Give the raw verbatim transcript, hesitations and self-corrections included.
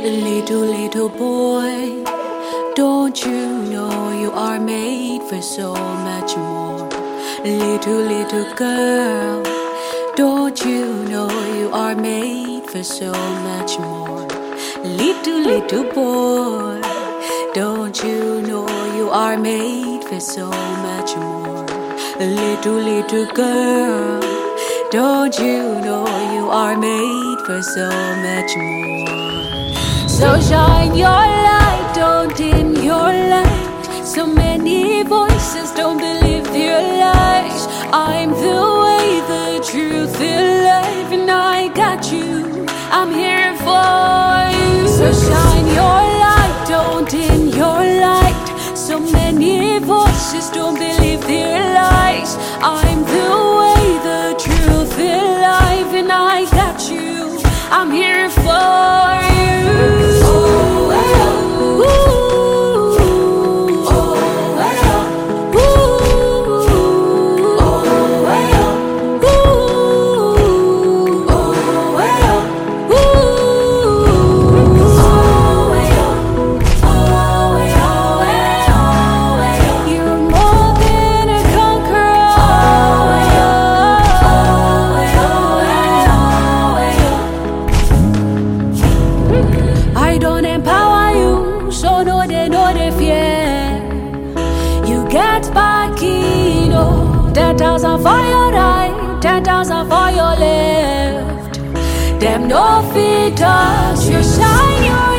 Little, little boy, don't you know you are made for so much more? Little, little girl, don't you know you are made for so much more? Little, little boy, don't you know you are made for so much more? Little, little girl, don't you know you are made for so much more? So shine your light, don't dim your light. So many voices don't believe their lies. I'm the way, the truth, the life, and I got you. I'm here for you. So shine your light, don't dim your light. So many voices don't believe their lies. I'm the way, the truth, the life, and I got you. I'm here for you. I don't empower you, so no they no they fear. You get back in, oh, ten thousand for your right, ten thousand for your left. Them no fit touch, you shine your